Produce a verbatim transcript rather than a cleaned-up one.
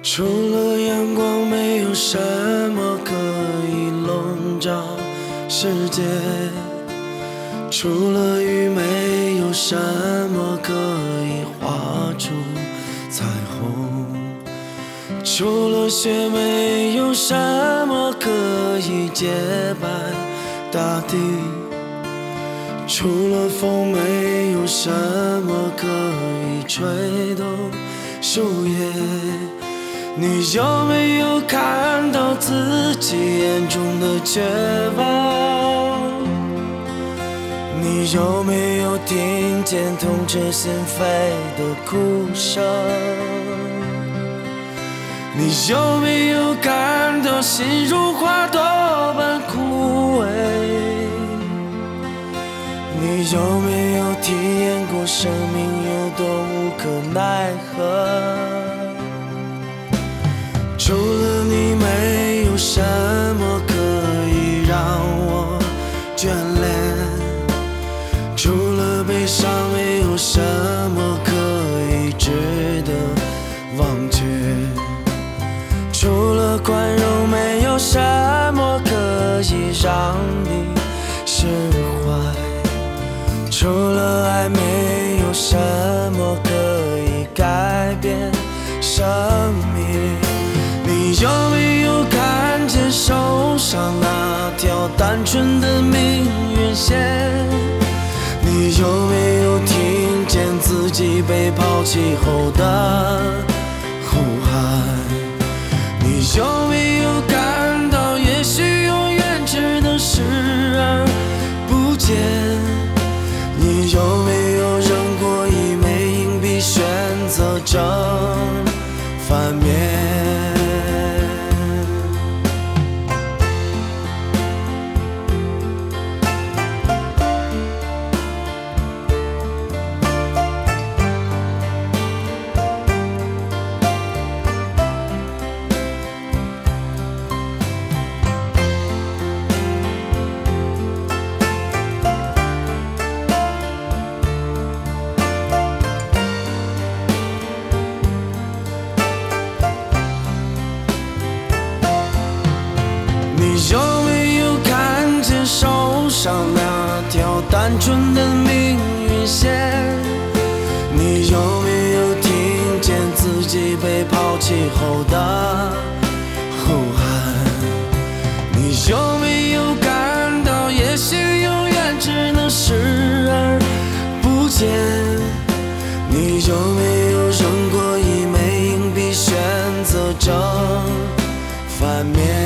除了阳光，没有什么可以笼罩世界；除了雨，没有什么可以画出彩虹；除了雪，没有什么可以洁白大地；除了风，没有什么可以吹动树叶。你有没有看到自己眼中的绝望？你有没有听见痛彻心扉的哭声？你有没有感到心如花朵般枯萎？你有没有体验过生命有多无可奈何？除了你，没有什么可以让我眷恋；除了悲伤，没有什么可以值得忘却；除了宽容，没有什么可以让你释怀；除了爱，没有什么可以改变生命。你有没有看见手上那条单纯的命运线？你有没有听见自己被抛弃后的呼喊？你有没有感到也许永远只能视而不见？你有没有扔过一枚硬币，选择正反面？你有没有看见手上那条单纯的命运线？你有没有听见自己被抛弃后的呼喊？你有没有感到也许永远只能视而不见？你有没有扔过一枚硬币，选择正反面？